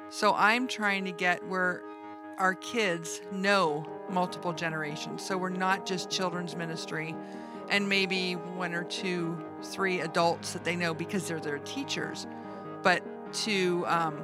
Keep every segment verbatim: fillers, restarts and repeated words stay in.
So I'm trying to get where our kids know multiple generations. So we're not just children's ministry and maybe one or two, three adults that they know because they're their teachers, but to um,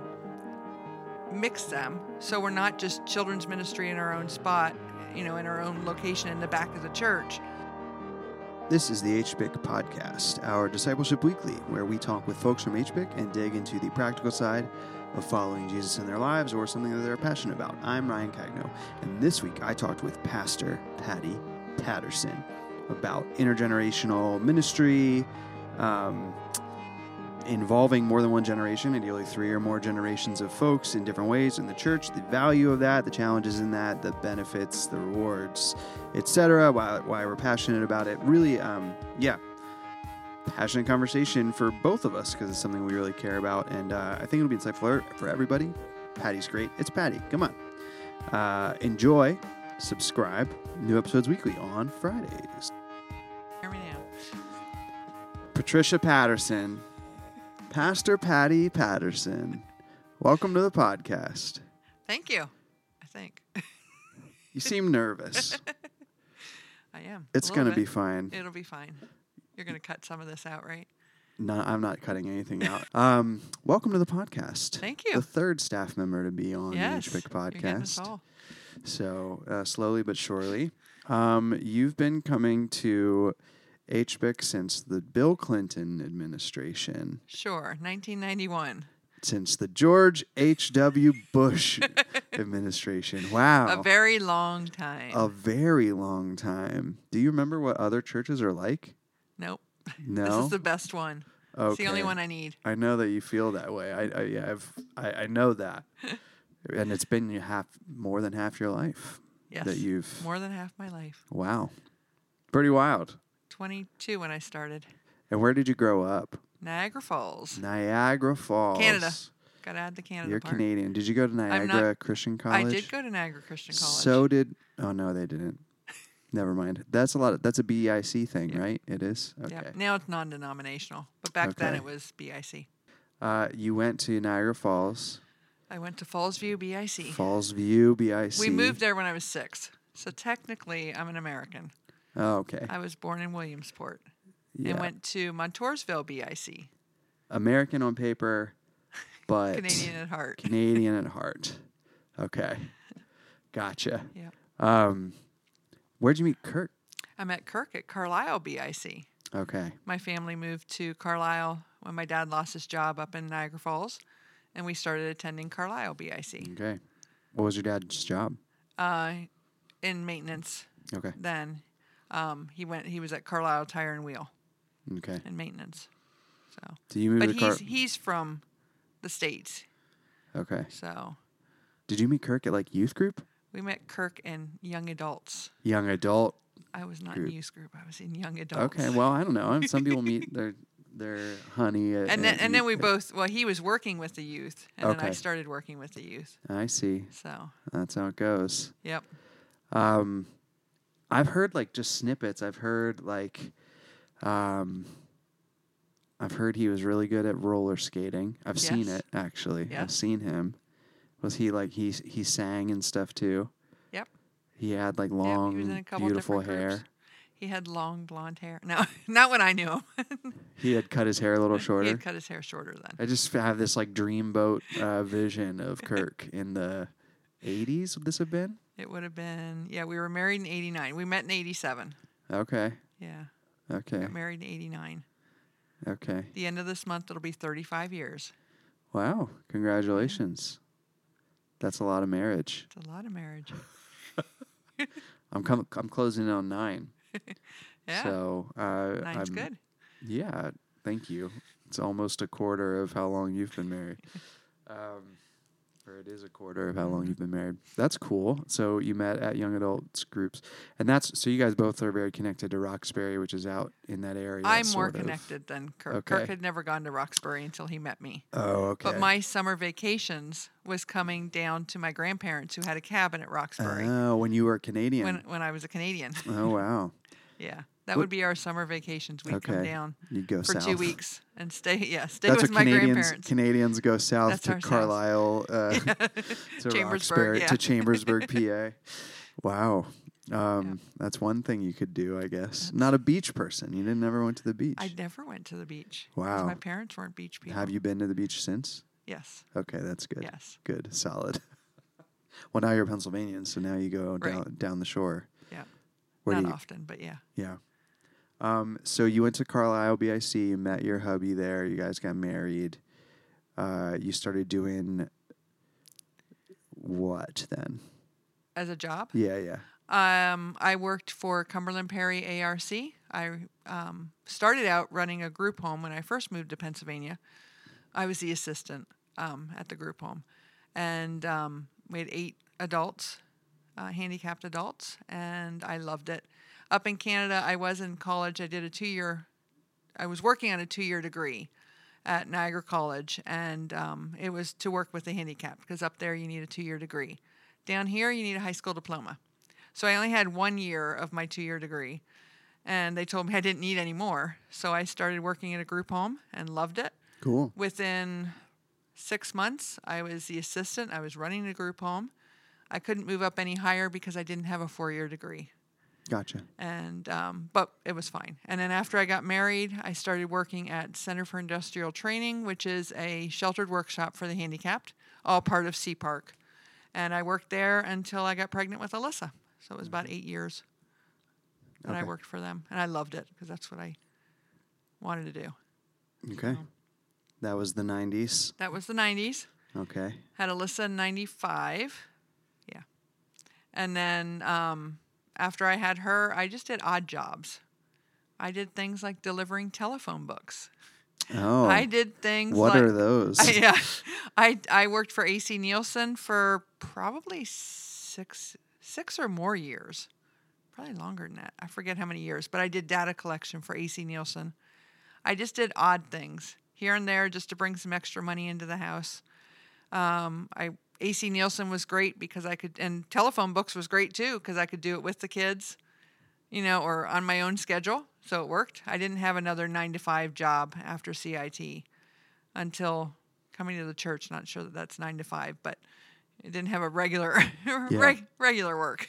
mix them. So we're not just children's ministry in our own spot, you know, in our own location in the back of the church. This is the H B I C podcast, our discipleship weekly, where we talk with folks from H B I C and dig into the practical side of following Jesus in their lives or something that they're passionate about. I'm Ryan Cagno, and this week I talked with Pastor Patty Patterson about intergenerational ministry, um, involving more than one generation, ideally three or more generations of folks in different ways in the church, the value of that, the challenges in that, the benefits, the rewards, et cetera, why, why we're passionate about it. Really, um, yeah, passionate conversation for both of us because it's something we really care about, and uh, I think it'll be insightful for, for everybody. Patty's great. It's Patty. Come on. Uh, enjoy. Subscribe. New episodes weekly on Fridays. Hear me now. Patricia Patterson. Pastor Patty Patterson. Welcome to the podcast. Thank you, I think. You seem nervous. I am. It's going to be fine. It'll be fine. You're going to cut some of this out, right? No, I'm not cutting anything out. Um, welcome to the podcast. Thank you. The third staff member to be on Yes, the H B I C you're getting us podcast. all. So uh, slowly but surely. Um, you've been coming to H B I C since the Bill Clinton administration. Sure, nineteen ninety-one. Since the George H W Bush administration. Wow. A very long time. A very long time. Do you remember what other churches are like? Nope. No. This is the best one. Okay. It's the only one I need. I know that you feel that way. I, I yeah, I've, I, I know that, and it's been half, more than half your life. Yes. That you've. More than half my life. Wow. Pretty wild. twenty-two when I started. And where did you grow up? Niagara Falls. Niagara Falls. Canada. Got to add the Canada You're part. Canadian. Did you go to Niagara not, Christian College? I did go to Niagara Christian College. So did. Oh no, they didn't. Never mind. That's a lot. Of, that's a B I C thing, Yeah. right? It is. Okay. Yeah. Now it's non-denominational, but back then Okay. it was B I C. Uh, you went to Niagara Falls. I went to Fallsview B I C. Falls View B I C. We moved there when I was six, so technically I'm an American. Oh, okay. I was born in Williamsport Yeah. and went to Montoursville B I C. American on paper, but Canadian at heart. Canadian at heart. Okay. Gotcha. Yeah. Um, where'd you meet Kirk? I met Kirk at Carlisle B I C. Okay. My family moved to Carlisle when my dad lost his job up in Niagara Falls, and we started attending Carlisle B I C. Okay. What was your dad's job? Uh, in maintenance. Okay. Then um, he went. He was at Carlisle Tire and Wheel Okay. in maintenance. So, Did you move but to Car- he's he's from the States. Okay. So Did you meet Kirk at like youth group? we met Kirk in young adults. Young adult. I was not Group. in youth group. I was in young adults. Okay. Well, I don't know. Some people meet their their honey. At, And then at and then youth we group. both. Well, he was working with the youth, and then I Okay. started working with the youth. I see. So That's how it goes. yep. Um, I've heard like just snippets. I've heard like, um, I've heard he was really good at roller skating. I've seen Yes. it actually. Yeah. I've seen him. Was he like he he sang and stuff too? Yep. He had like Yep, long, he was in a couple beautiful different hair. groups. He had long blonde hair. No, not when I knew him. He had cut his hair a little He shorter. had cut his hair shorter then. I just have this like dreamboat uh, vision of Kirk in the eighties. Would this have been? It would have been, yeah, we were married in eighty-nine. We met in eighty-seven. Okay. Yeah. Okay. Got married in eighty-nine. Okay. The end of this month, it'll be thirty-five years. Wow. Congratulations. That's a lot of marriage. It's a lot of marriage. I'm com- I'm closing in on nine. Yeah. So uh, Nine's I'm, good. Yeah, thank you. It's almost a quarter of how long you've been married. Um, or it is a quarter of how long you've been married. That's cool. So you met at young adults groups, and that's so you guys both are very connected to Roxbury, which is out in that area. I'm more sort of. connected than Kirk. Okay. Kirk had never gone to Roxbury until he met me. Oh, okay. But my summer vacations was coming down to my grandparents who had a cabin at Roxbury Oh, when you were Canadian. when when I was a Canadian. Oh, wow. Yeah. That What- would be our summer vacations. We'd come Okay. down You go for south. two weeks and stay. Yeah, stay That's with what my Canadians grandparents. Canadians go south That's to our south. Carlisle, uh, to Chambersburg, Roxbury, yeah. to Chambersburg, P A. Wow. Um, That's one thing you could do, I guess. Not a beach person. You didn't never went to the beach. I never went to the beach. 'cause Wow. My parents weren't beach people. Have you been to the beach since? Yes. Okay, that's good. Yes. Good. Solid. Well, now you're Pennsylvanian, so now you go down Right. down the shore. Yeah. Where Not do you, often, but yeah. Yeah. Um, so you went to Carlisle B I C, you met your hubby there, you guys got married. Uh, you started doing what then? As a job, Yeah, yeah. um, I worked for Cumberland Perry A R C. I um, started out running a group home when I first moved to Pennsylvania. I was the assistant um, at the group home, and um, we had eight adults, uh, handicapped adults, and I loved it. Up in Canada, I was in college. I did a two-year. I was working on a two-year degree at Niagara College, and um, it was to work with the handicapped because up there you need a two-year degree. Down here, you need a high school diploma. So I only had one year of my two-year degree, and they told me I didn't need any more. So I started working in a group home and loved it. Cool. Within six months, I was the assistant. I was running the group home. I couldn't move up any higher because I didn't have a four-year degree. Gotcha. And um, but it was fine. And then after I got married, I started working at Center for Industrial Training, which is a sheltered workshop for the handicapped, all part of Sea Park. And I worked there until I got pregnant with Alyssa. So it was about eight years that I Okay. worked for them, and I loved it because that's what I wanted to do. Okay. So That was the nineties. that was the nineties. Okay. Had Alyssa in ninety-five. Yeah. And then um, after I had her, I just did odd jobs. I did things like delivering telephone books. Oh. I did things What like... are those? I, yeah. I, I worked for A C Nielsen for probably six, six or more years. Probably longer than that. I forget how many years. But I did data collection for A C Nielsen. I just did odd things here and there just to bring some extra money into the house. Um, I A C Nielsen was great because I could, and telephone books was great too because I could do it with the kids, you know, or on my own schedule. So it worked. I didn't have another nine to five job after C I T until coming to the church. Not sure that that's nine to five, but it didn't have a regular reg, regular work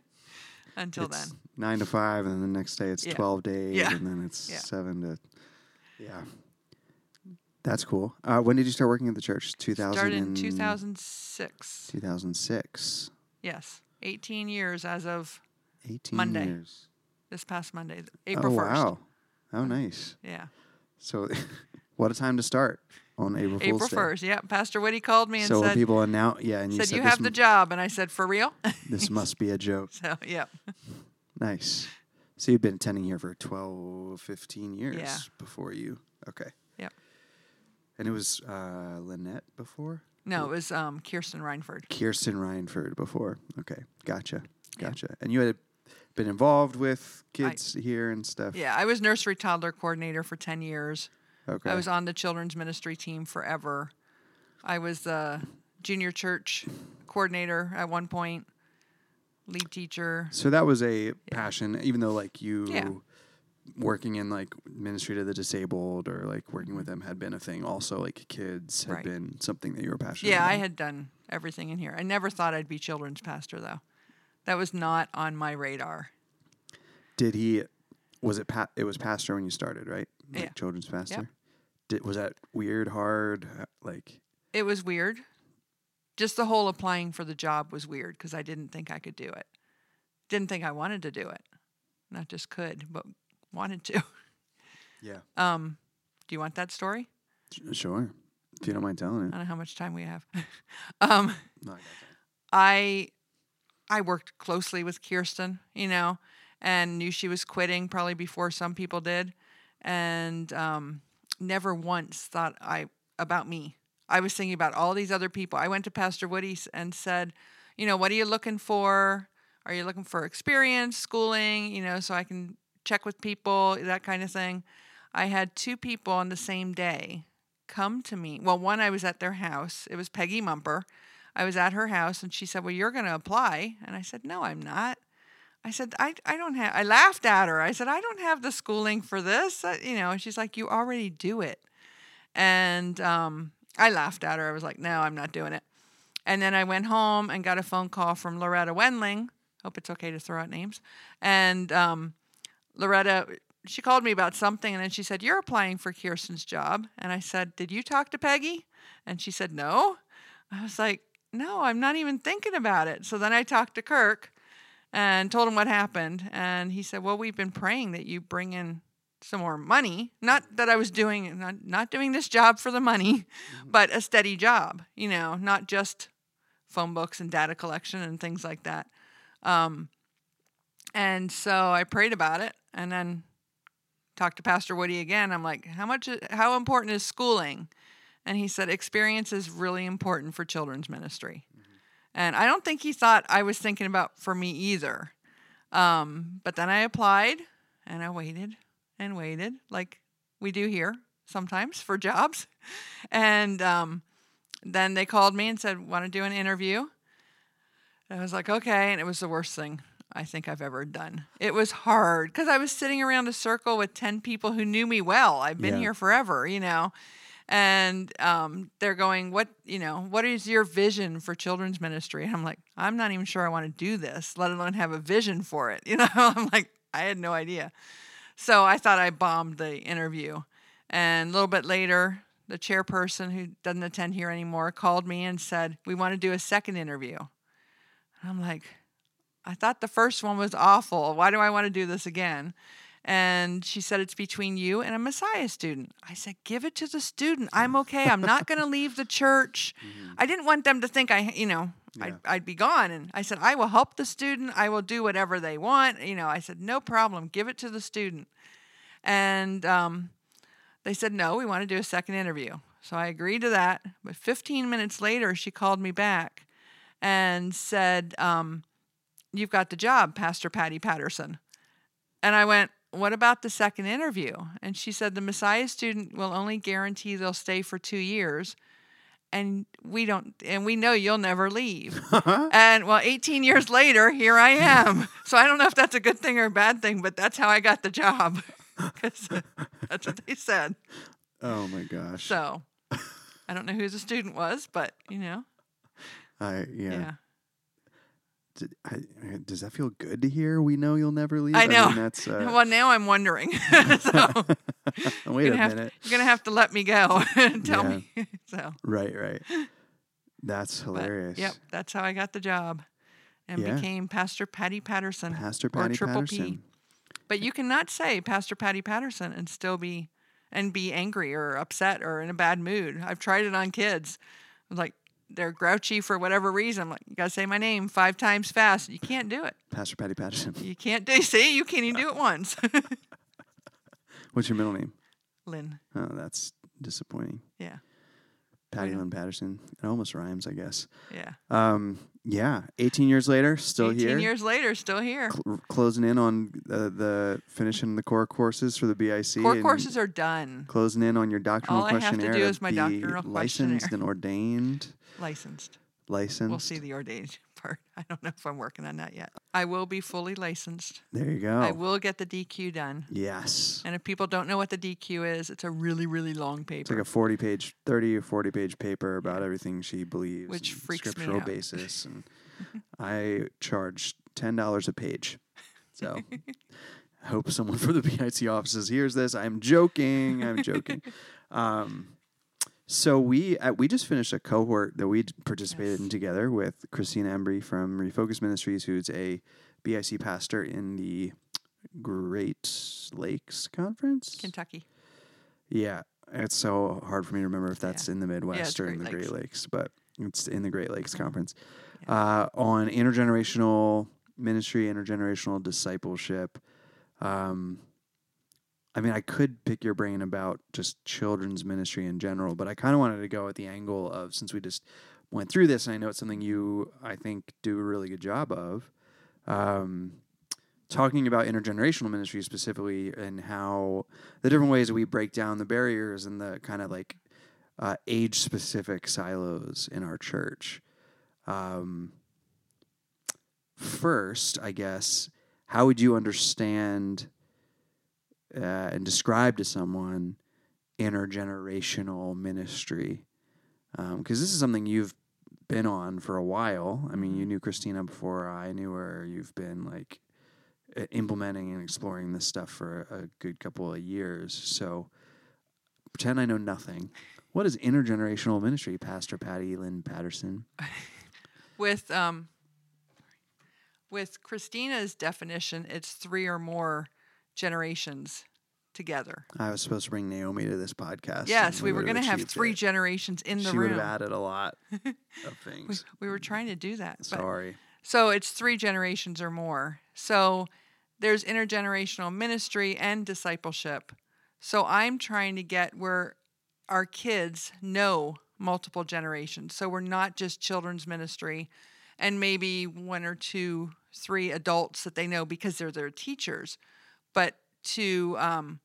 until It's then. nine to five, and then the next day it's Yeah. twelve to eight, Yeah. and then it's Yeah. seven to. Yeah. That's cool. Uh, when did you start working at the church? two thousand. Started in two thousand six. two thousand six. Yes, eighteen years as of eighteen Monday. years. this past Monday, April oh, first. wow. Oh, nice. Yeah. So, what a time to start on April Fool's April Day. first. Yeah. Pastor Woody called me and So when said, people announce, yeah, and you said, said, you this, have the m- job. And I said, for real? this must be a joke. So, yeah. Nice. So you've been attending here for twelve, fifteen years Yeah. before you. Okay. Yep. And it was uh, Lynette before? No, it was um, Kirsten Reinford. Kirsten Reinford before. Okay. Gotcha. Yeah. Gotcha. And you had been involved with kids here and stuff? Yeah, I was nursery toddler coordinator for ten years. Okay. I was on the children's ministry team forever. I was the junior church coordinator at one point, lead teacher. So that was a passion, even though like you Yeah. working in like ministry to the disabled or like working with them had been a thing. Also, like kids had Right. been something that you were passionate Yeah, about. I had done everything in here. I never thought I'd be children's pastor, though. That was not on my radar. Did he? Was it? Pa- it was pastor when you started, right? Like Yeah. Children's pastor. Yep. Did was that weird, hard, uh, like? It was weird. Just the whole applying for the job was weird because I didn't think I could do it. Didn't think I wanted to do it. Not just could, but wanted to. Yeah. Um, do you want that story? Sh- Sure. If you don't mind telling I it. don't know how much time we have. um, No, I got I I worked closely with Kirsten, you know, and knew she was quitting probably before some people did, and um, never once thought I about me. I was thinking about all these other people. I went to Pastor Woody s- and said, you know, what are you looking for? Are you looking for experience, schooling, you know, so I can check with people, that kind of thing. I had two people on the same day come to me. Well, one, I was at their house. It was Peggy Mumper. I was at her house, and she said, well, you're going to apply. And I said, no, I'm not. I said, I, I don't have, I laughed at her. I said, I don't have the schooling for this. Uh, you know, and she's like, you already do it. And um, I laughed at her. I was like, no, I'm not doing it. And then I went home and got a phone call from Loretta Wendling. Hope it's okay to throw out names. And um, Loretta, she called me about something, and then she said, you're applying for Kirsten's job. And I said, did you talk to Peggy? And she said, no. I was like, no, I'm not even thinking about it. So then I talked to Kirk and told him what happened. And he said, well, we've been praying that you bring in some more money. Not that I was doing, not, not doing this job for the money, mm-hmm. but a steady job, you know, not just phone books and data collection and things like that. Um, and so I prayed about it and then talked to Pastor Woody again. I'm like, how much, how important is schooling? And he said, experience is really important for children's ministry. Mm-hmm. And I don't think he thought I was thinking about for me either. Um, but then I applied and I waited and waited like we do here sometimes for jobs. And um, then they called me and said, want to do an interview? And I was like, okay. And it was the worst thing I think I've ever done. It was hard because I was sitting around a circle with ten people who knew me well. I've been yeah. here forever, you know. And um, they're going, what, you know, what is your vision for children's ministry? And I'm like, I'm not even sure I want to do this, let alone have a vision for it. You know, I'm like, I had no idea. So I thought I bombed the interview. And a little bit later, the chairperson who doesn't attend here anymore called me and said, we want to do a second interview. And I'm like, I thought the first one was awful. Why do I want to do this again? And she said, it's between you and a Messiah student. I said, give it to the student. I'm okay. I'm not going to leave the church. Mm-hmm. I didn't want them to think I, you know, yeah. I'd, I'd be gone. And I said, I will help the student. I will do whatever they want. You know, I said, no problem. Give it to the student. And um, they said, no, we want to do a second interview. So I agreed to that. But fifteen minutes later, she called me back and said, um, you've got the job, Pastor Patty Patterson. And I went, what about the second interview? And she said, the Messiah student will only guarantee they'll stay for two years. And we don't, and we know you'll never leave. And well, eighteen years later, here I am. So I don't know if that's a good thing or a bad thing, but that's how I got the job. Because that's what they said. Oh my gosh. So I don't know who the student was, but you know. I, yeah. Yeah. Did, I, does that feel good to hear? We know you'll never leave. I know. I mean, that's, uh... well, now I'm wondering. so wait a have, minute. You're gonna have to let me go and tell yeah. me. so right, right. That's hilarious. But, yep, that's how I got the job, and yeah. became Pastor Patty Patterson. Pastor Patty or Triple Patterson. P. But you cannot say Pastor Patty Patterson and still be and be angry or upset or in a bad mood. I've tried it on kids. I'm like. They're grouchy for whatever reason. I'm like, you got to say my name five times fast. You can't do it. Pastor Patty Patterson. You can't do See, you can't even do it once. What's your middle name? Lynn. Oh, that's disappointing. Yeah. Patty yeah. Lynn Patterson. It almost rhymes, I guess. Yeah. Um. Yeah. eighteen years later, still eighteen here. eighteen years later, still here. Cl- closing in on uh, the finishing the core courses for the B I C. Core courses are done. Closing in on your doctrinal All I have to questionnaire. do is my be doctrinal licensed questionnaire. and ordained. Licensed. Licensed. We'll see the ordained part. I don't know if I'm working on that yet. I will be fully licensed. There you go. I will get the D Q done. Yes. And if people don't know what the D Q is, it's a really, really long paper. It's like a forty-page, thirty or forty-page paper about yeah. everything she believes. Which and freaks scriptural me out. basis. And I charge ten dollars a page. So I hope someone from the B I C offices hears this. I'm joking. I'm joking. Um, so we uh, we just finished a cohort that we participated yes. in together with Christina Embry from Refocus Ministries, who's a B I C pastor in the Great Lakes Conference. Kentucky. Yeah. It's so hard for me to remember if that's yeah. in the Midwest yeah, or in the Lakes. Great Lakes, but it's in the Great Lakes mm-hmm. Conference. Yeah. Uh, on intergenerational ministry, intergenerational discipleship. Um, I mean, I could pick your brain about just children's ministry in general, but I kind of wanted to go at the angle of, since we just went through this, and I know it's something you, I think, do a really good job of, um, talking about intergenerational ministry specifically and how the different ways that we break down the barriers and the kind of like uh, age-specific silos in our church. Um, first, I guess, how would you understand uh, and describe to someone intergenerational ministry? Because um, this is something you've been on for a while. I mean, you knew Christina before I knew her. You've been like implementing and exploring this stuff for a good couple of years. So pretend I know nothing. What is intergenerational ministry, Pastor Patty Lynn Patterson? With um, with Christina's definition, it's three or more generations together. I was supposed to bring Naomi to this podcast. Yes, we, we were going to have three it. generations in the she room. She would have added a lot of things. We, we were trying to do that. Sorry. But, so it's three generations or more. So there's intergenerational ministry and discipleship. So I'm trying to get where our kids know multiple generations. So we're not just children's ministry and maybe one or two, three adults that they know because they're their teachers, but to um,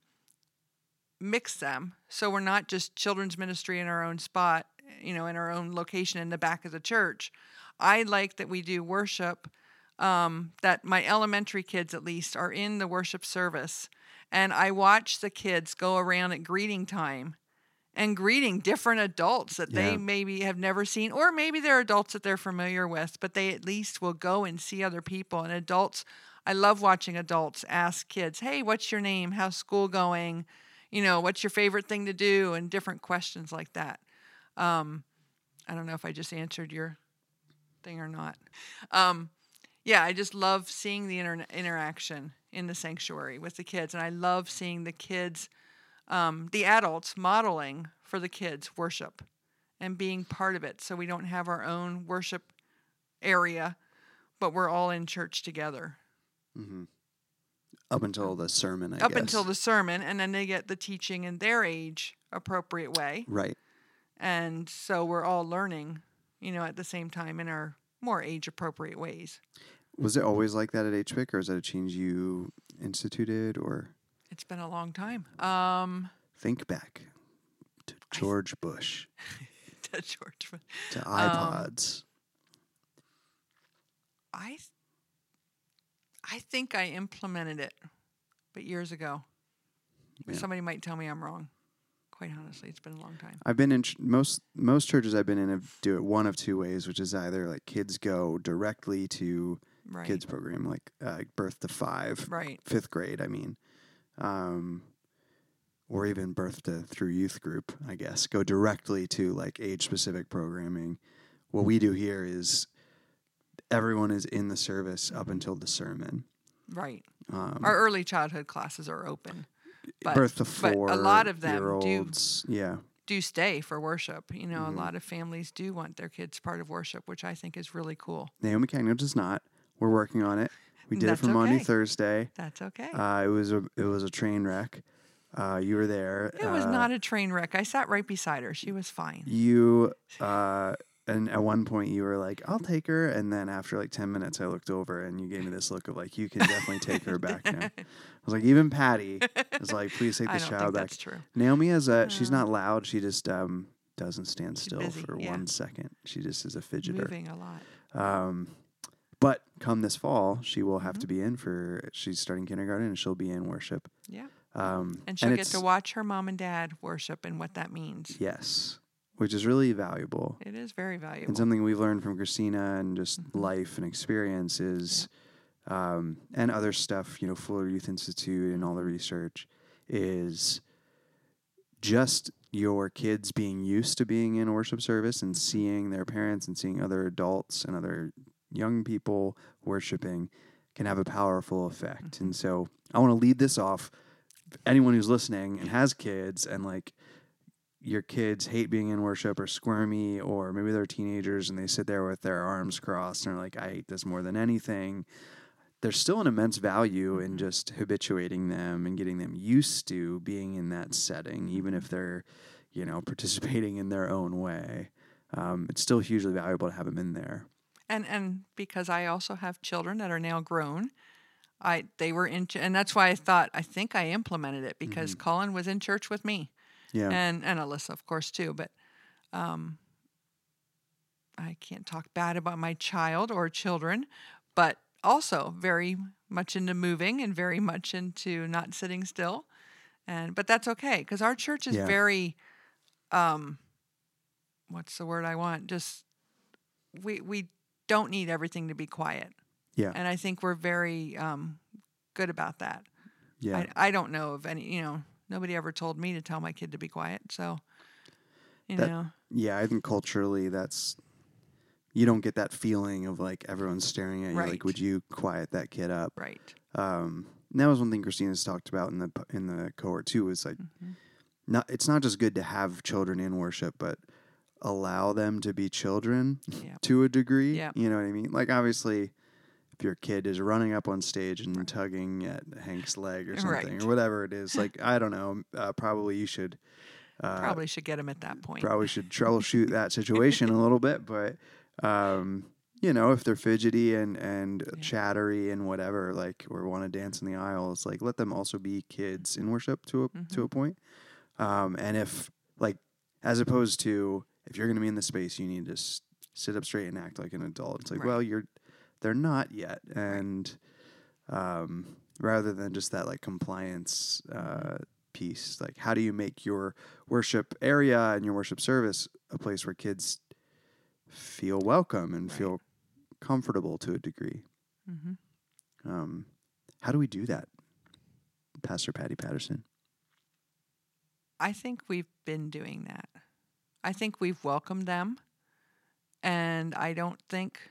mix them. So we're not just children's ministry in our own spot, you know, in our own location in the back of the church. I like that we do worship, um, that my elementary kids at least are in the worship service. And I watch the kids go around at greeting time and greeting different adults that yeah. they maybe have never seen, or maybe they're adults that they're familiar with, but they at least will go and see other people. And adults, I love watching adults ask kids, hey, what's your name? How's school going? You know, what's your favorite thing to do? And different questions like that. Um, I don't know if I just answered your thing or not. Um, yeah, I just love seeing the inter- interaction in the sanctuary with the kids. And I love seeing the kids, um, the adults modeling for the kids worship and being part of it. So we don't have our own worship area, but we're all in church together. Mm-hmm. Up until the sermon, I Up guess. until the sermon, and then they get the teaching in their age appropriate way. Right. And so we're all learning, you know, at the same time in our more age appropriate ways. Was it always like that at H P I C, or is that a change you instituted, or? It's been a long time. Um, Think back to George Bush. to George Bush. To iPods. Um, I I think I implemented it, but years ago. But Yeah. somebody might tell me I'm wrong. Quite honestly, it's been a long time. I've been in ch- most most churches I've been in have do it one of two ways, which is either like kids go directly to Right. kids program, like uh, birth to five, Right. fifth grade, I mean, um, or even birth to through youth group, I guess, go directly to like age specific programming. What we do here is everyone is in the service up until the sermon. Right. Um, Our early childhood classes are open. But, birth to four, but a lot of them year do olds, yeah, do stay for worship. You know, Mhm. a lot of families do want their kids part of worship, which I think is really cool. Naomi Cagno does not. We're working on it. We did That's it for Monday, okay. Thursday. That's okay. Uh, it was a it was a train wreck. Uh, you were there. It was uh, not a train wreck. I sat right beside her. She was fine. You uh, and at one point you were like, "I'll take her," and then after like ten minutes, I looked over and you gave me this look of like, "You can definitely take her back now." I was like, even Patty was like, "Please take I this don't child think back." that's true. Naomi is a she's Uh. not loud. She just um, doesn't stand She's still busy, for yeah. one second. She just is a fidgeter. Moving a lot. Um, but come this fall, she will have Mhm. to be in for. She's starting kindergarten and she'll be in worship. Yeah. Um, And she'll get it's- to watch her mom and dad worship and what that means. Yes, which is really valuable. It is very valuable. And something we've learned from Christina and just Mhm. life and experience is, um, and other stuff, you know, Fuller Youth Institute and all the research is just your kids being used to being in worship service and seeing their parents and seeing other adults and other young people worshiping can have a powerful effect. Mm-hmm. And so I want to lead this off. Anyone who's listening and has kids and like your kids hate being in worship or squirmy, or maybe they're teenagers and they sit there with their arms crossed and are like, I hate this more than anything. There's still an immense value in just habituating them and getting them used to being in that setting, even if they're, you know, participating in their own way. Um, it's still hugely valuable to have them in there. And and because I also have children that are now grown, I they were in, and that's why I thought I think I implemented it because Mm-hmm. Colin was in church with me, Yeah. and and Alyssa of course too. But um, I can't talk bad about my child or children, but also very much into moving and very much into not sitting still. And but that's okay, because our church is Yeah. very, um, what's the word I want? Just we we don't need everything to be quiet. Yeah. And I think we're very um, good about that. Yeah. I, I don't know of any, you know, nobody ever told me to tell my kid to be quiet. So, you That- know, Yeah, I think culturally that's, you don't get that feeling of like everyone's staring at you. Right. Like, would you quiet that kid up? right. Um, and that was one thing Christina's talked about in the in the cohort too. Is like, Mhm. not it's not just good to have children in worship, but allow them to be children Yeah. to a degree. Yeah. You know what I mean? Like, obviously, if your kid is running up on stage and Right. tugging at Hank's leg or something, Right. or whatever it is, like, I don't know, uh, probably you should uh, Probably should get him at that point. probably should troubleshoot that situation a little bit, but um, you know, if they're fidgety and and Yeah. chattery and whatever, like, or want to dance in the aisle, it's like, let them also be kids in worship to a Mhm. to a point. Um, and if, like, as opposed to, if you're going to be in the space, you need to s- sit up straight and act like an adult. It's like, Right. well, you're they're not yet, and um, rather than just that like compliance uh, piece, like, how do you make your worship area and your worship service a place where kids feel welcome and Right. feel comfortable to a degree? hmm Um, how do we do that, Pastor Patty Patterson? I think we've been doing that. I think we've welcomed them. And I don't think,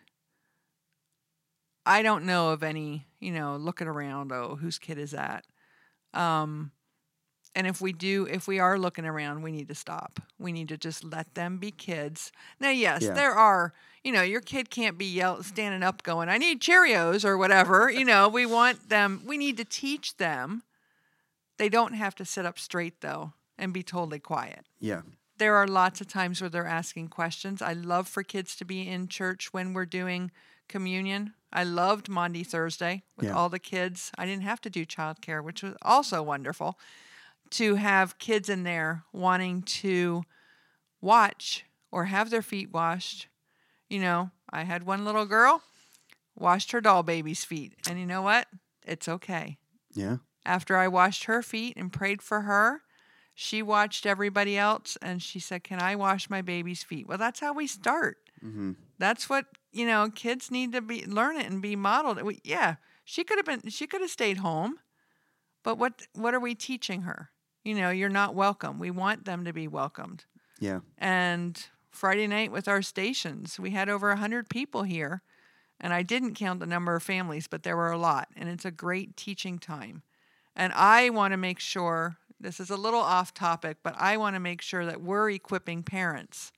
I don't know of any, you know, looking around, oh, whose kid is that? Um, and if we do, if we are looking around, we need to stop. We need to just let them be kids. Now, yes, Yeah. there are, you know, your kid can't be yell- standing up going, I need Cheerios or whatever. You know, we want them, we need to teach them. They don't have to sit up straight, though, and be totally quiet. Yeah. There are lots of times where they're asking questions. I love for kids to be in church when we're doing communion. I loved Maundy Thursday with Yeah. all the kids. I didn't have to do childcare, which was also wonderful. To have kids in there wanting to watch or have their feet washed. You know, I had one little girl washed her doll baby's feet. And you know what? It's okay. Yeah. After I washed her feet and prayed for her, she watched everybody else and she said, can I wash my baby's feet? Well, that's how we start. Mm-hmm. That's what, you know, kids need to be learn it and be modeled. We, yeah, she could have been, she could have stayed home, but what, what are we teaching her? You know, you're not welcome. We want them to be welcomed. Yeah. And Friday night with our stations, we had over one hundred people here. And I didn't count the number of families, but there were a lot. And it's a great teaching time. And I want to make sure, this is a little off topic, but I want to make sure that we're equipping parents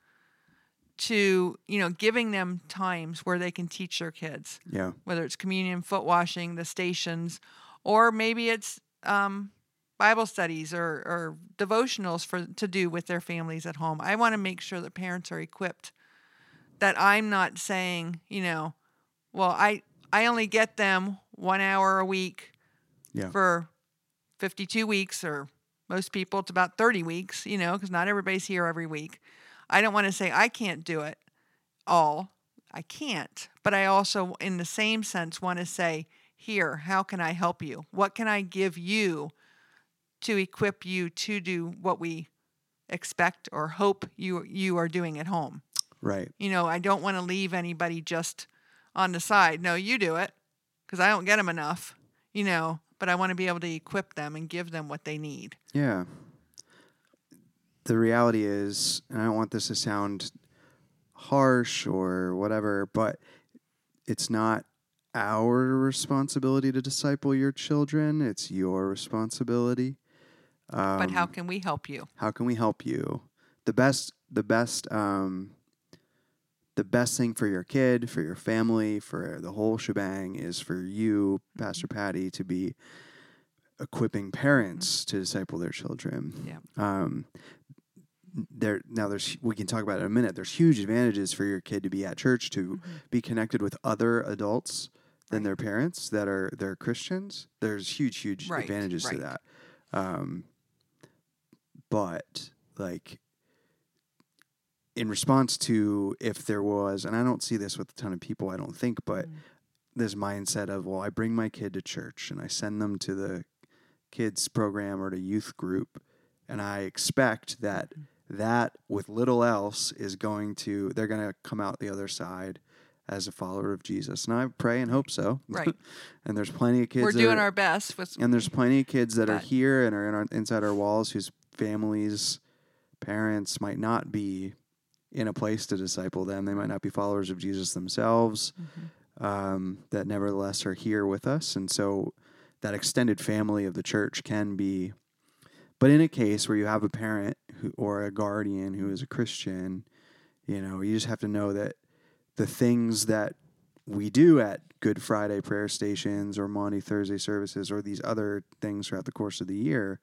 to, you know, giving them times where they can teach their kids, Yeah. whether it's communion, foot washing, the stations, or maybe it's um, Bible studies or, or devotionals for to do with their families at home. I want to make sure that parents are equipped, that I'm not saying, you know, well, I, I only get them one hour a week Yeah. for fifty-two weeks, or most people it's about thirty weeks, you know, because not everybody's here every week. I don't want to say I can't do it all. I can't. But I also, in the same sense, want to say, here, how can I help you? What can I give you to equip you to do what we expect or hope you you are doing at home? Right. You know, I don't want to leave anybody just on the side. No, you do it, because I don't get them enough, you know, but I want to be able to equip them and give them what they need. Yeah. The reality is, and I don't want this to sound harsh or whatever, but it's not our responsibility to disciple your children. It's your responsibility. Um, But how can we help you? how can we help you? The best, the best, um, the best thing for your kid, for your family, for the whole shebang is for you, Pastor Patty, to be equipping parents to disciple their children. Yeah. Um, there now, there's we can talk about it in a minute. There's huge advantages for your kid to be at church, to Mm-hmm. be connected with other adults than Right. their parents that are they're Christians. There's huge, huge Right, advantages to right. that. Um, but like, in response to, if there was, and I don't see this with a ton of people, I don't think, but Mm. this mindset of, well, I bring my kid to church and I send them to the kids program or to youth group, and I expect that that with little else is going to, they're going to come out the other side as a follower of Jesus. And I pray and hope so. Right. And there's plenty of kids. We're that doing are, our best. With, and there's plenty of kids that but, are here and are in our, inside our walls whose families, parents might not be in a place to disciple them. They might not be followers of Jesus themselves, mm-hmm. um, that nevertheless are here with us. And so that extended family of the church can be, but in a case where you have a parent who, or a guardian who is a Christian, you know, you just have to know that the things that we do at Good Friday prayer stations or Maundy Thursday services or these other things throughout the course of the year,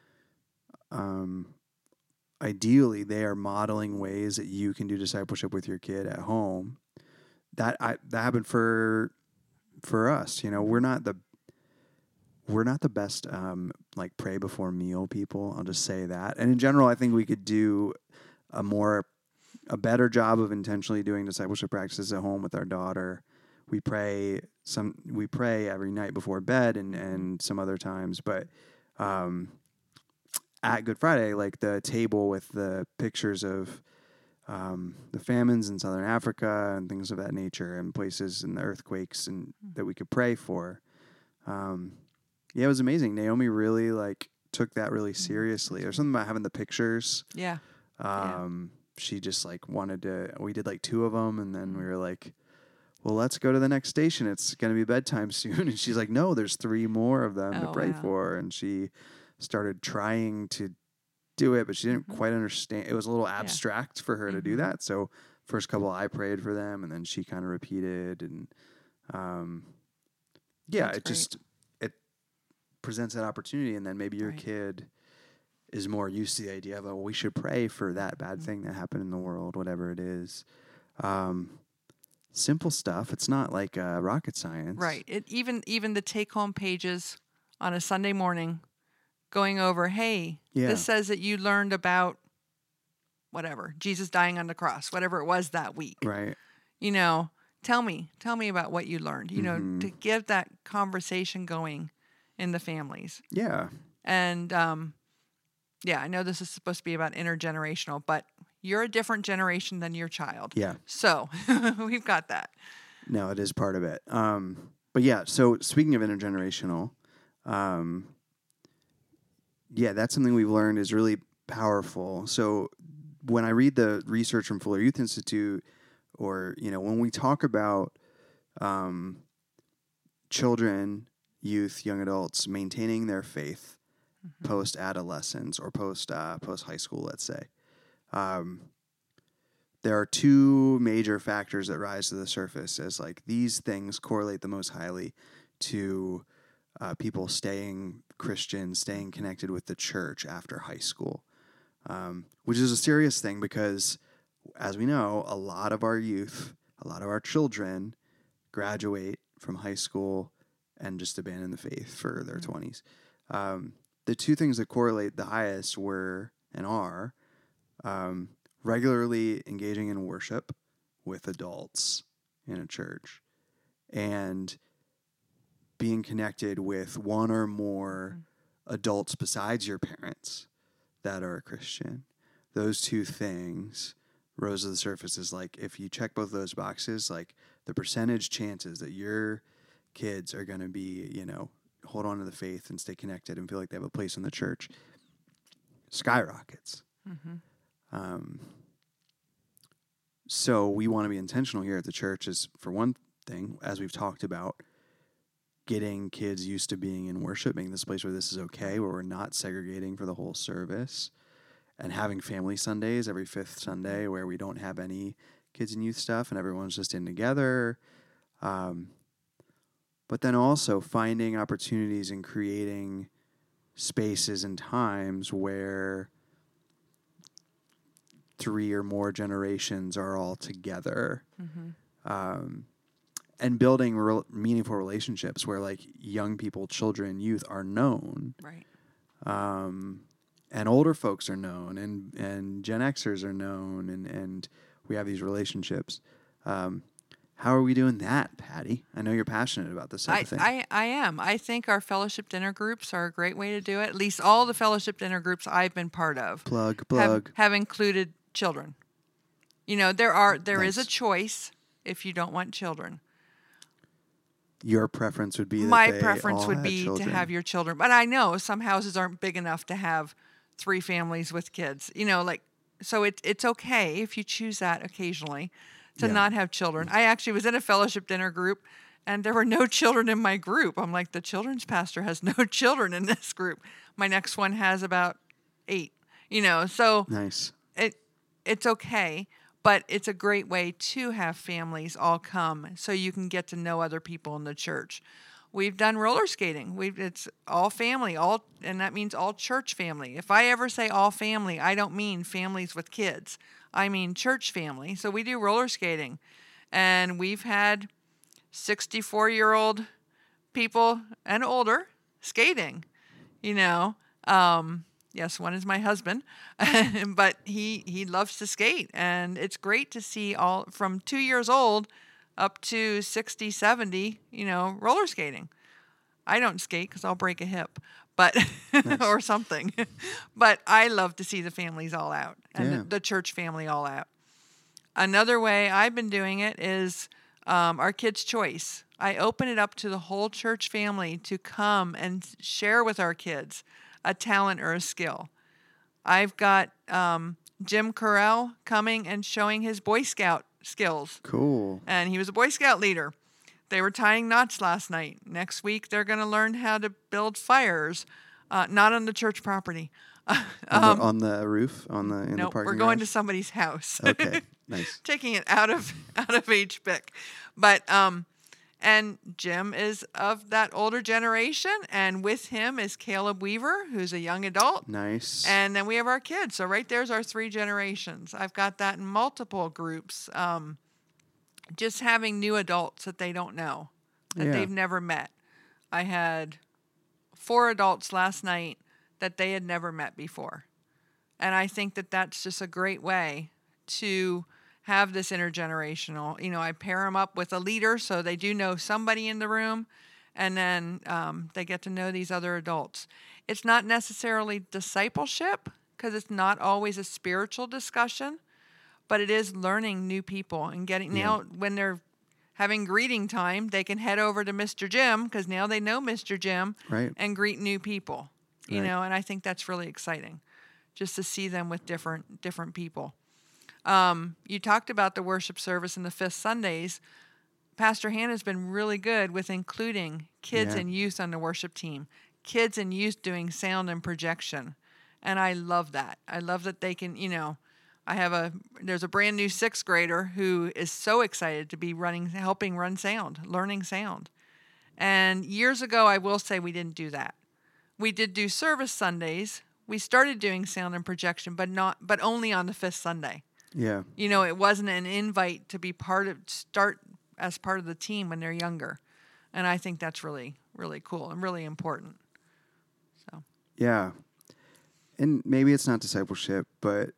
um, ideally they are modeling ways that you can do discipleship with your kid at home. That I, that happened for for us. You know, we're not the we're not the best um, like pray before meal people. I'll just say that. And in general, I think we could do a more a better job of intentionally doing discipleship practices at home with our daughter. We pray some we pray every night before bed and, and some other times, but um, at Good Friday, like the table with the pictures of um, the famines in Southern Africa and things of that nature, and places and the earthquakes and that we could pray for. Um, yeah, it was amazing. Naomi really like took that really seriously. There's something about having the pictures. Yeah. Um, yeah. She just like wanted to. We did like two of them, and then we were like, "Well, let's go to the next station. It's going to be bedtime soon." And she's like, "No, there's three more of them oh, to pray wow. for." And she started trying to do it, but she didn't mm-hmm. quite understand. It was a little abstract yeah. for her mm-hmm. to do that. So first couple I prayed for them, and then she kind of repeated. And um, yeah, That's it great. just it presents that opportunity, and then maybe your right. kid is more used to the idea of, oh, we should pray for that bad mm-hmm. thing that happened in the world, whatever it is. Um, simple stuff. It's not like uh, rocket science. Right. It even even the take-home pages on a Sunday morning, going over, hey, yeah. this says that you learned about whatever, Jesus dying on the cross, whatever it was that week. Right. You know, tell me, tell me about what you learned, you mm-hmm. know, to get that conversation going in the families. Yeah. And, um, yeah, I know this is supposed to be about intergenerational, but you're a different generation than your child. Yeah. So we've got that. No, it is part of it. Um, but yeah, so speaking of intergenerational, um, yeah, that's something we've learned is really powerful. So when I read the research from Fuller Youth Institute, or, you know, when we talk about um, children, youth, young adults maintaining their faith mm-hmm. post-adolescence or post, uh, post-high school, let's say, um, there are two major factors that rise to the surface as, like, these things correlate the most highly to uh, people staying Christian, staying connected with the church after high school, um, which is a serious thing because, as we know, a lot of our youth, a lot of our children graduate from high school and just abandon the faith for their mm-hmm. twenties. Um, the two things that correlate the highest were and are um, regularly engaging in worship with adults in a church and being connected with one or more mm-hmm. adults besides your parents that are a Christian. Those two things rose to the surface is like, if you check both of those boxes, like the percentage chances that your kids are going to be, you know, hold on to the faith and stay connected and feel like they have a place in the church skyrockets. Mm-hmm. Um, so we want to be intentional here at the church is, for one thing, as we've talked about, getting kids used to being in worship, making this place where this is okay, where we're not segregating for the whole service, and having family Sundays every fifth Sunday where we don't have any kids and youth stuff and everyone's just in together. Um, but then also finding opportunities and creating spaces and times where three or more generations are all together. Mm-hmm. Um, and building real meaningful relationships where, like, young people, children, youth are known. Right. Um, and older folks are known, and, and Gen Xers are known, and, and we have these relationships. Um, How are we doing that, Patty? I know you're passionate about this type I, of thing. I, I am. I think our fellowship dinner groups are a great way to do it. At least all the fellowship dinner groups I've been part of plug, have, plug. have included children. You know, there are there is Nice. a choice if you don't want children. Your preference would be that My they preference all would had be children. to have your children. But I know some houses aren't big enough to have three families with kids. You know, like, so it, it's okay if you choose that occasionally to Yeah. not have children. I actually was in a fellowship dinner group and there were no children in my group. I'm like, the children's pastor has no children in this group. My next one has about eight, you know, so Nice. it it's okay. But it's a great way to have families all come so you can get to know other people in the church. We've done roller skating. We've it's all family, all and that means all church family. If I ever say all family, I don't mean families with kids. I mean church family. So we do roller skating. And we've had sixty-four-year-old people and older skating, you know. Um Yes, one is my husband, but he, he loves to skate. And it's great to see all from two years old up to sixty, seventy, you know, roller skating. I don't skate because I'll break a hip, but Nice. or something. But I love to see the families all out and Yeah. the, the church family all out. Another way I've been doing it is um, our Kids' Choice. I open it up to the whole church family to come and share with our kids a talent or a skill. I've got um, Jim Carell coming and showing his Boy Scout skills. Cool. And he was a Boy Scout leader. They were tying knots last night. Next week, they're going to learn how to build fires, uh, not on the church property. On, um, the, on the roof, on the in no, the parking we're going garage? to somebody's house. Okay, nice. Taking it out of out of H B I C. But um, and Jim is of that older generation, and with him is Caleb Weaver, who's a young adult. Nice. And then we have our kids. So right there's our three generations. I've got that in multiple groups. Um, just having new adults that they don't know, that Yeah. they've never met. I had four adults last night that they had never met before. And I think that that's just a great way to have this intergenerational, you know, I pair them up with a leader so they do know somebody in the room, and then um, they get to know these other adults. It's not necessarily discipleship because it's not always a spiritual discussion, but it is learning new people and getting, Yeah. now when they're having greeting time, they can head over to Mister Jim because now they know Mister Jim Right. and greet new people, you Right. know, and I think that's really exciting just to see them with different different people. Um, you talked about the worship service and the fifth Sundays. Pastor Hannah's been really good with including kids Yeah. and youth on the worship team, kids and youth doing sound and projection. And I love that. I love that they can, you know, I have a, there's a brand new sixth grader who is so excited to be running, helping run sound, learning sound. And years ago, I will say we didn't do that. We did do service Sundays. We started doing sound and projection, but not, but only on the fifth Sunday. Yeah. You know, it wasn't an invite to be part of, start as part of the team when they're younger. And I think that's really, really cool and really important. So, Yeah. And maybe it's not discipleship, but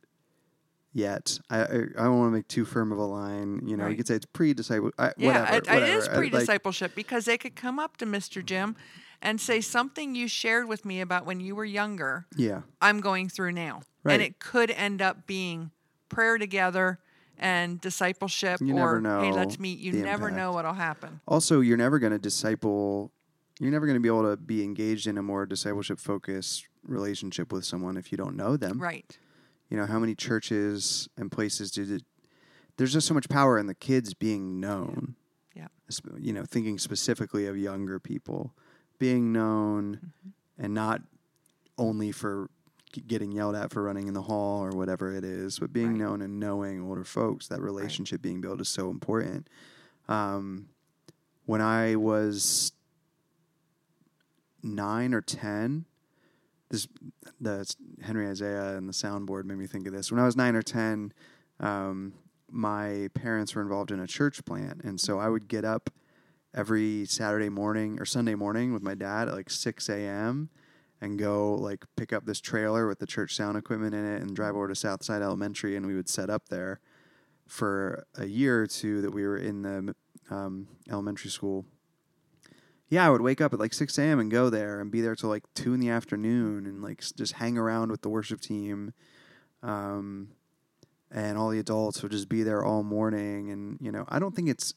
yet I I, I don't want to make too firm of a line. You know, you Right. could say it's pre-disciple. I, yeah, whatever, it, whatever. it is I- pre like, discipleship because they could come up to Mister Jim and say something you shared with me about when you were younger, yeah. I'm going through now. Right. And it could end up being prayer together and discipleship, You or never hey, know let's meet. You the never impact. know what'll happen. Also, you're never going to disciple. You're never going to be able to be engaged in a more discipleship-focused relationship with someone if you don't know them. Right. You know, how many churches and places do the, there's just so much power in the kids being known. Yeah. Esp- You know, thinking specifically of younger people being known Mm-hmm. and not only for g- getting yelled at for running in the hall or whatever it is, but being Right. known and knowing older folks. That relationship being built is so important. Um, when I was nine or ten, this the Henry Isaiah and the soundboard made me think of this. When I was nine or ten, um, my parents were involved in a church plant, and so I would get up every Saturday morning or Sunday morning with my dad at like six a.m. and go like pick up this trailer with the church sound equipment in it and drive over to Southside Elementary, and we would set up there for a year or two that we were in the um, elementary school, yeah, I would wake up at like six a.m. and go there and be there till like two in the afternoon and like s- just hang around with the worship team. Um, and all the adults would just be there all morning. And, you know, I don't think it's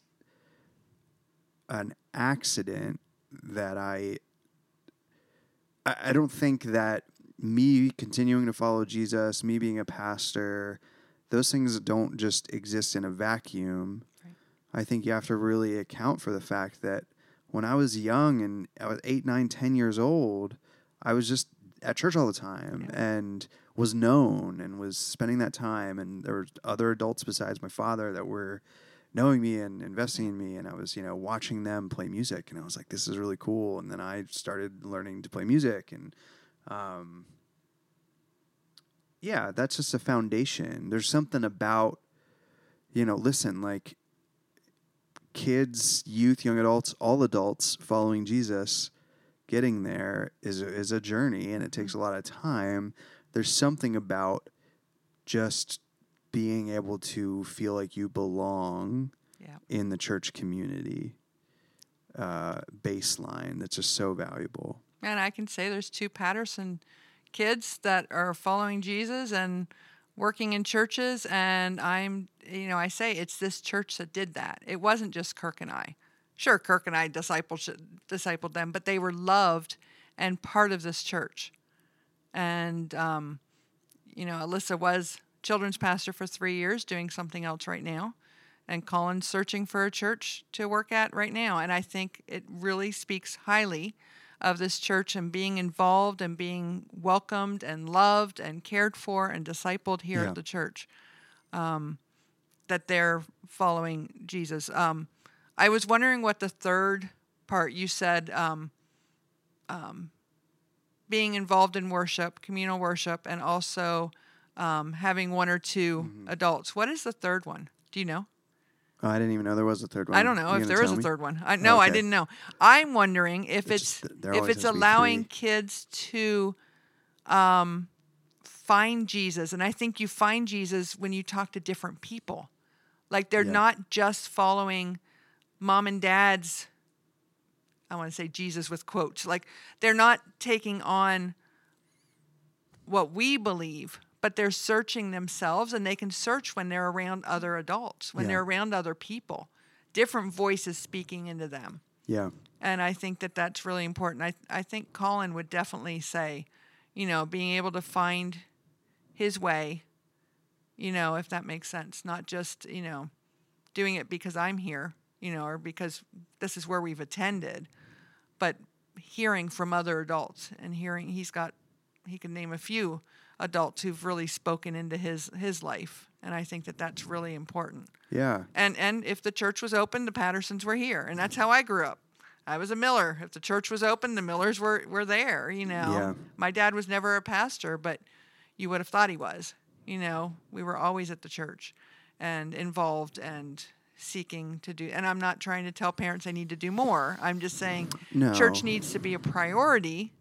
an accident that I, I, I don't think that me continuing to follow Jesus, me being a pastor, those things don't just exist in a vacuum. Right. I think you have to really account for the fact that when I was young and I was eight, nine, ten years old, I was just at church all the time Yeah. and was known and was spending that time. And there were other adults besides my father that were knowing me and investing in me. And I was, you know, watching them play music. And I was like, this is really cool. And then I started learning to play music. And um, yeah, that's just a foundation. There's something about, you know, listen, like, kids, youth, young adults, all adults following Jesus, getting there is a, is a journey, and it takes a lot of time. There's something about just being able to feel like you belong Yeah. in the church community uh, baseline that's just so valuable. And I can say there's two Patterson kids that are following Jesus and working in churches, and I'm, you know, I say it's this church that did that. It wasn't just Kirk and I. Sure, Kirk and I discipled, discipled them, but they were loved and part of this church. And, um, you know, Alyssa was children's pastor for three years, doing something else right now, and Colin's searching for a church to work at right now. And I think it really speaks highly of this church and being involved and being welcomed and loved and cared for and discipled here Yeah. at the church, um, that they're following Jesus. Um, I was wondering what the third part you said, um, um, being involved in worship, communal worship, and also um, having one or two Mhm. adults. What is the third one? Do you know? Oh, I didn't even know there was a third one. I don't know You if gonna there is tell a me? third one. I no, I Okay. didn't know. I'm wondering if It's it's just- there if always it's has to be allowing three. kids to um, find Jesus, and I think you find Jesus when you talk to different people. Like they're Yeah. not just following mom and dad's. I want to say Jesus with quotes. Like they're not taking on what we believe, but they're searching themselves, and they can search when they're around other adults, when Yeah. they're around other people, different voices speaking into them. Yeah. And I think that that's really important. I I think Colin would definitely say, you know, being able to find his way, you know, if that makes sense, not just, you know, doing it because I'm here, you know, or because this is where we've attended, but hearing from other adults and hearing he's got he can name a few adults who've really spoken into his his life, and I think that that's really important. Yeah. And and if the church was open, the Pattersons were here, and that's how I grew up. I was a Miller. If the church was open, the Millers were were there. You know, Yeah. my dad was never a pastor, but you would have thought he was. You know, we were always at the church and involved and seeking to do. And I'm not trying to tell parents they need to do more. I'm just saying No. church needs to be a priority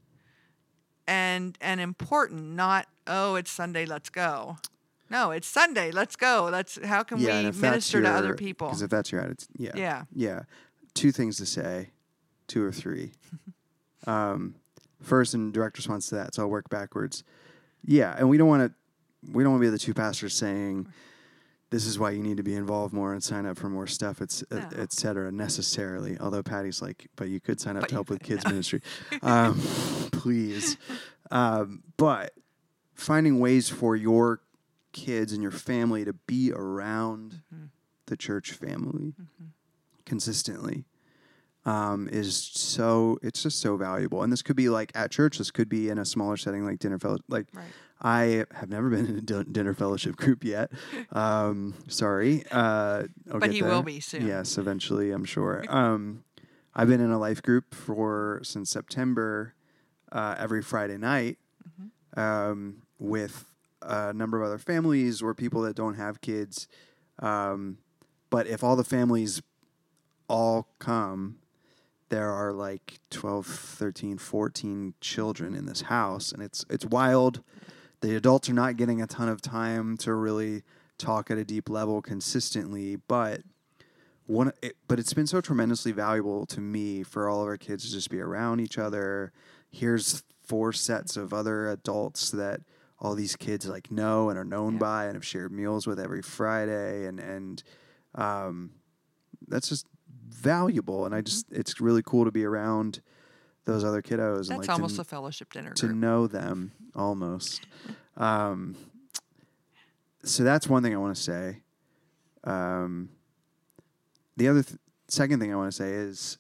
and and important, not, oh, it's Sunday, let's go. No, it's Sunday, let's go. Let's how can Yeah, and we if that's minister to other your- people? Because if that's your attitude, yeah. Yeah. Yeah. Two things to say, two or three. um, first, in direct response to that, so I'll work backwards. Yeah, and we don't want to, we don't want to be the two pastors saying, this is why you need to be involved more and sign up for more stuff, et, No. et cetera, necessarily. Although Patty's like, but you could sign up But to you help with could, kids no. ministry. Um, please. Um, but finding ways for your kids and your family to be around Mhm. the church family Mhm. consistently um, is so, it's just so valuable. And this could be like at church, this could be in a smaller setting like dinner fellowship. Like Right. I have never been in a din- dinner fellowship group yet. Um, sorry. Uh, I'll But get he there. will be soon. Yes, eventually, I'm sure. Um, I've been in a life group for since September uh, every Friday night Mm-hmm. um, with a number of other families or people that don't have kids. Um, but if all the families all come, there are like twelve, thirteen, fourteen children in this house, and it's it's wild. The adults are not getting a ton of time to really talk at a deep level consistently, but one, it, but it's been so tremendously valuable to me for all of our kids to just be around each other. Here's four sets of other adults that all these kids like know and are known Yeah. by and have shared meals with every Friday, and and um, that's just valuable. And I just, it's really cool to be around those other kiddos. That's and like almost to, a fellowship dinner to group. know them almost. Um, so that's one thing I want to say. Um, the other th- second thing I want to say is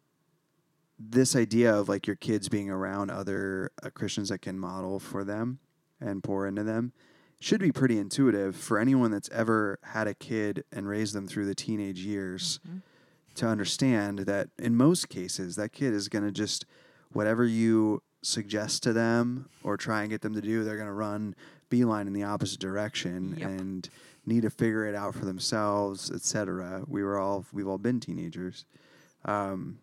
this idea of like your kids being around other uh, Christians that can model for them and pour into them should be pretty intuitive for anyone that's ever had a kid and raised them through the teenage years Mm-hmm. to understand that in most cases that kid is going to just, whatever you suggest to them or try and get them to do, they're going to run beeline in the opposite direction Yep. and need to figure it out for themselves, et cetera. We were all, we've all been teenagers. Um,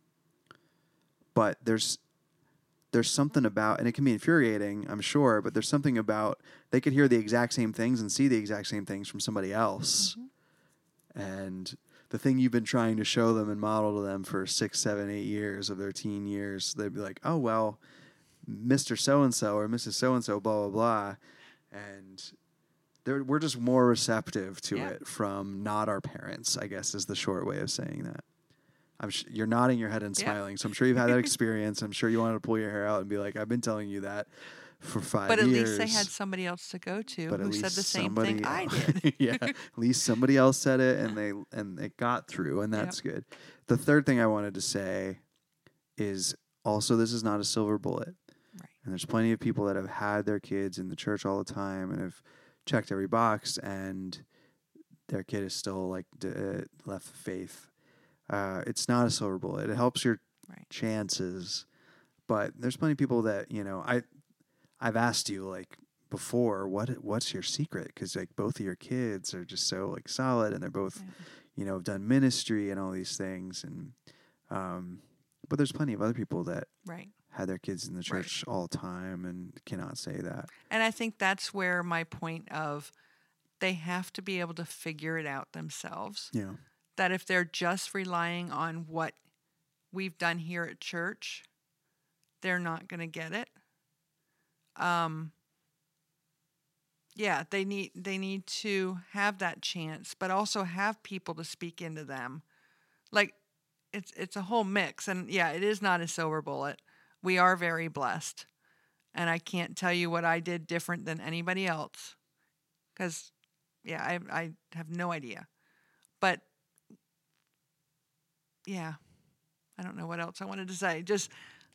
but there's, there's something about, and it can be infuriating, I'm sure, but there's something about, they could hear the exact same things and see the exact same things from somebody else. Mm-hmm. And the thing you've been trying to show them and model to them for six, seven, eight years of their teen years, they'd be like, oh, well, Mister So-and-so or Missus So-and-so, blah, blah, blah. And they're, we're just more receptive to Yeah. it from not our parents, I guess is the short way of saying that. I'm sh- you're nodding your head and smiling, yeah. So I'm sure you've had that experience. I'm sure you wanted to pull your hair out and be like, I've been telling you that for five years. But at years. least they had somebody else to go to but who said the same thing else. I did. Yeah, at least somebody else said it, and they and it got through, and that's yep. good. The third thing I wanted to say is also this is not a silver bullet. Right. And there's plenty of people that have had their kids in the church all the time and have checked every box, and their kid is still like d- uh, left the faith. Uh, it's not a silver bullet. It helps your right. chances, but there's plenty of people that, you know, I, I've asked you like before, what, what's your secret? Cause like both of your kids are just so like solid and they're both, yeah. you know, have done ministry and all these things. And, um, but there's plenty of other people that right. had their kids in the church right. all the time and cannot say that. And I think that's where my point of they have to be able to figure it out themselves. Yeah. That if they're just relying on what we've done here at church, they're not going to get it. Um, yeah, they need they need to have that chance, but also have people to speak into them. Like it's it's a whole mix, and yeah, it is not a silver bullet. We are very blessed, and I can't tell you what I did different than anybody else, because yeah, I I have no idea, but. Yeah, I don't know what else I wanted to say. Just,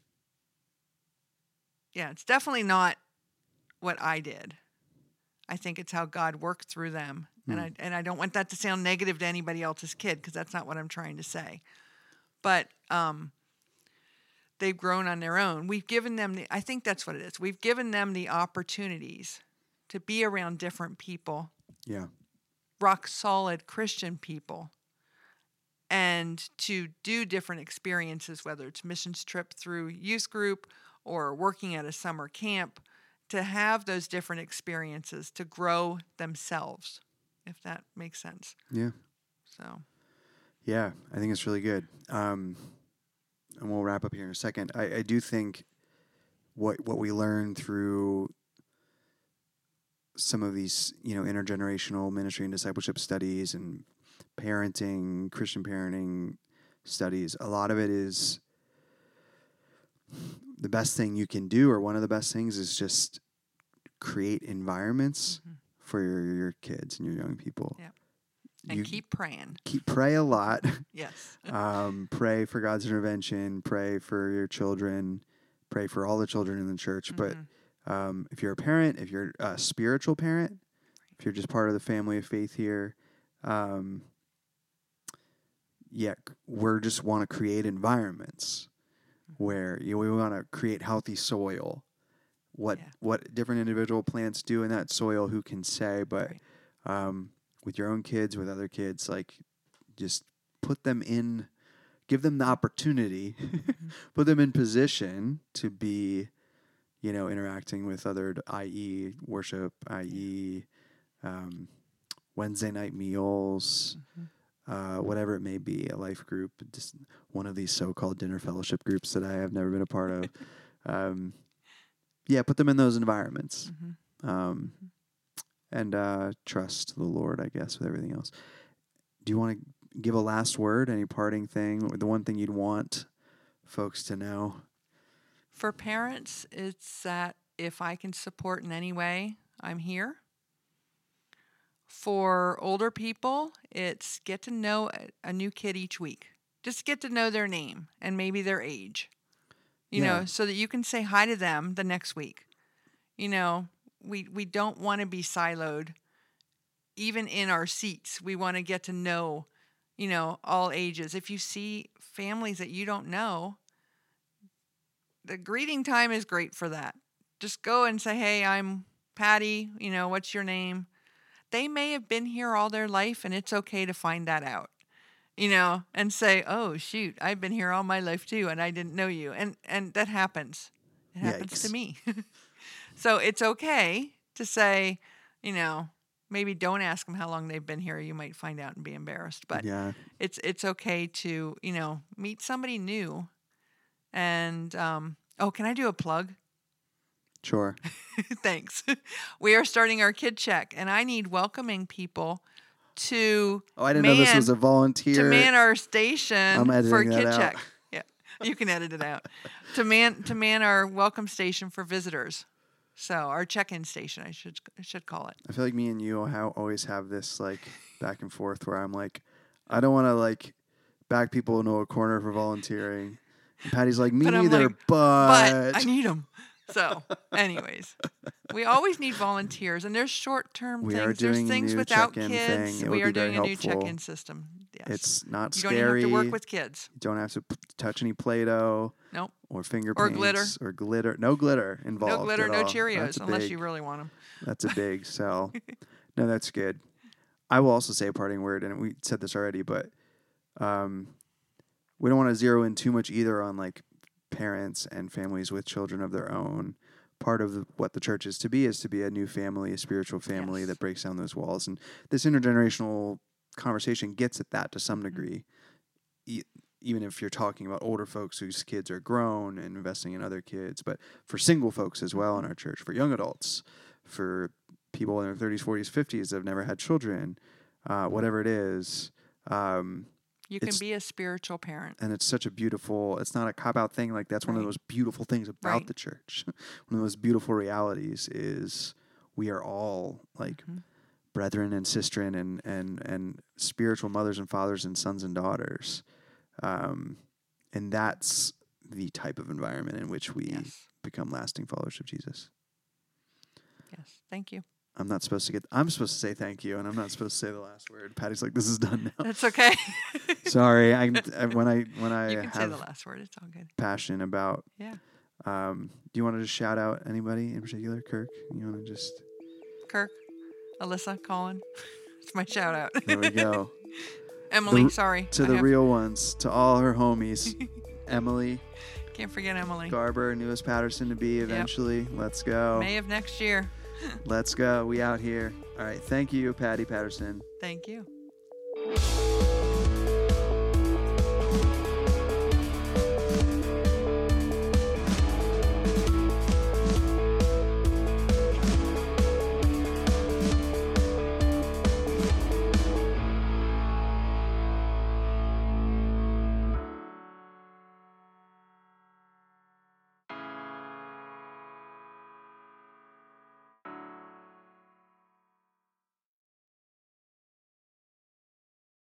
yeah, it's definitely not what I did. I think it's how God worked through them. Mm. And I and I don't want that to sound negative to anybody else's kid, because that's not what I'm trying to say. But um, they've grown on their own. We've given them, the, I think that's what it is. We've given them the opportunities to be around different people. Yeah. Rock solid Christian people. And to do different experiences, whether it's missions trip through youth group or working at a summer camp, to have those different experiences to grow themselves, if that makes sense. Yeah. So. Yeah, I think it's really good. Um, and we'll wrap up here in a second. I, I do think what what we learn through some of these, you know, intergenerational ministry and discipleship studies and parenting, Christian parenting studies, a lot of it is the best thing you can do, or one of the best things is just create environments mm-hmm. for your, your kids and your young people. Yeah. And you keep praying. Keep pray a lot. Yes. um, pray for God's intervention, pray for your children, pray for all the children in the church. Mm-hmm. But um, if you're a parent, if you're a spiritual parent, if you're just part of the family of faith here, um, yeah, we're just want to create environments where you know, we want to create healthy soil. What yeah. what different individual plants do in that soil, who can say? But right. um, with your own kids, with other kids, like just put them in, give them the opportunity, mm-hmm. put them in position to be, you know, interacting with other, that is worship, that is um, Wednesday night meals, mm-hmm. uh, whatever it may be, a life group, just one of these so-called dinner fellowship groups that I have never been a part of. um, yeah, put them in those environments. Mm-hmm. Um, mm-hmm. And uh, trust the Lord, I guess, with everything else. Do you want to give a last word, any parting thing, or the one thing you'd want folks to know? For parents, it's that if I can support in any way, I'm here. For older people, it's get to know a new kid each week. Just get to know their name and maybe their age, you yeah. know, so that you can say hi to them the next week. You know, we, we don't want to be siloed. Even in our seats, we want to get to know, you know, all ages. If you see families that you don't know, the greeting time is great for that. Just go and say, hey, I'm Patty. You know, what's your name? They may have been here all their life, and it's okay to find that out, you know, and say, oh, shoot, I've been here all my life, too, and I didn't know you. And and that happens. It happens Yikes. to me. So it's okay to say, you know, maybe don't ask them how long they've been here. You might find out and be embarrassed. But yeah. it's it's okay to, you know, meet somebody new. And, um, oh, can I do a plug? Sure. Thanks. We are starting our Kid Check, and I need welcoming people to Oh, I didn't man, know this was a volunteer. To man our station I'm editing for that Kid out. Check. Yeah, you can edit it out. To man to man our welcome station for visitors. So our check-in station, I should I should call it. I feel like me and you ha- always have this like back and forth where I'm like, I don't want to like back people into a corner for volunteering. And Patty's like, me but neither, like, but... but I need them. So, anyways, we always need volunteers, and there's short-term we things. Are doing there's things a new without check-in kids. Thing. It we would are be very doing a new helpful. check-in system. Yes. It's not you scary. You don't even have to work with kids. You don't have to p- touch any Play-Doh. Nope. Or finger or paints. glitter. Or glitter. No glitter involved. No glitter, at no all. Cheerios, unless big, you really want them. That's a big sell. No, that's good. I will also say a parting word, and we said this already, but um, we don't want to zero in too much either on like parents and families with children of their own. Part of the, what the church is to be is to be a new family, a spiritual family yes. that breaks down those walls. And this intergenerational conversation gets at that to some degree, e- even if you're talking about older folks whose kids are grown and investing in other kids, but for single folks as well in our church, for young adults, for people in their thirties, forties, fifties that have never had children, uh, whatever it is. Um, You can be a spiritual parent. And it's such a beautiful, it's not a cop-out thing. Like, that's right. one of the most beautiful things about right. the church. One of the most beautiful realities is we are all, like, mm-hmm. brethren and sistren and, and, and spiritual mothers and fathers and sons and daughters. Um, and that's the type of environment in which we yes. become lasting followers of Jesus. Yes. Thank you. I'm not supposed to get, I'm supposed to say thank you, and I'm not supposed to say the last word. Patty's like, this is done now. That's okay. Sorry. I, I, when I, when I you can have say the last word. It's all good. Passion about, yeah. Um, do you want to just shout out anybody in particular? Kirk? You want to just... Kirk, Alyssa, Colin. It's my shout out. There we go. Emily, the, sorry. To I the have... real ones, to all her homies. Emily. Can't forget Emily. Garber, newest Patterson to be eventually. Yep. Let's go. May of next year. Let's go. We out here. All right. Thank you, Patty Patterson. Thank you.